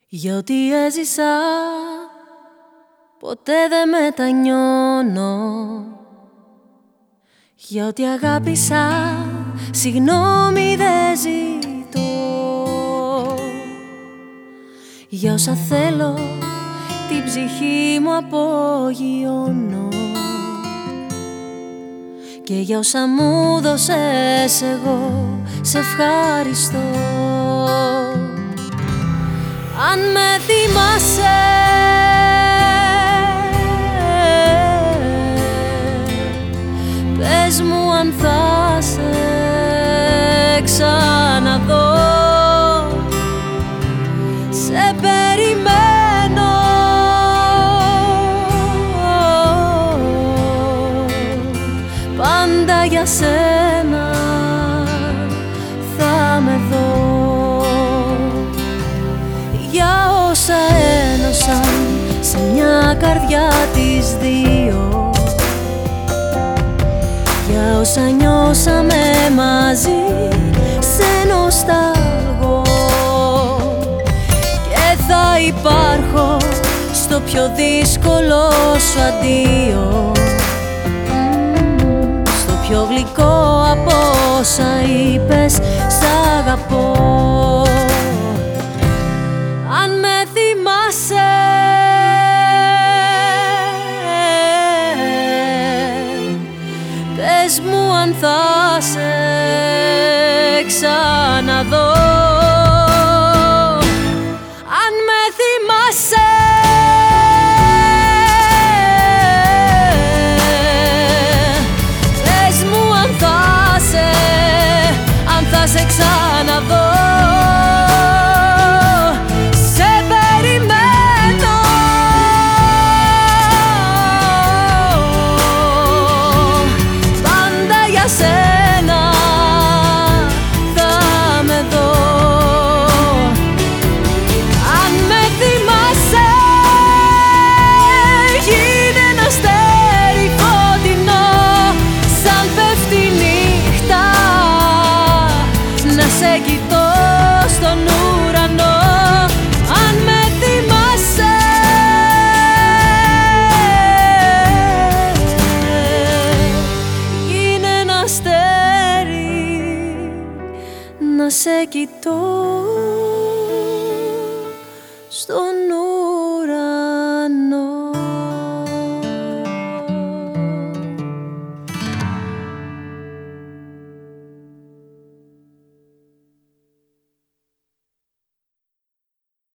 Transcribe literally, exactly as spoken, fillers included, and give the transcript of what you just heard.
Για ό,τι έζησα ποτέ δεν μετανιώνω. Για ό,τι αγάπησα συγγνώμη δεν ζητώ. Για όσα θέλω την ψυχή μου απογειώνω. Και για όσα μου δώσες εγώ σε ευχαριστώ. Αν με θυμάσαι, πες μου αν θα σε ξαναδώ. Σε περιμένω, πάντα για σένα θα με δω. Για όσα ένωσαν σε μια καρδιά τις δύο, για όσα νιώσαμε μαζί σε νοσταλγώ. Και θα υπάρχω στο πιο δύσκολο σου αντίο, στο πιο γλυκό από όσα είπες σ' αγαπώ. Αν με θυμάσαι, πες μου αν θα σε ξαναδώ. Αν με θυμάσαι, πες μου αν θα σε, αν θα σε ξαναδώ. Σε κοιτώ στον ουρανό. Αν με θυμάσαι, γίνε ένα αστέρι να σε κοιτώ στον ουρανό.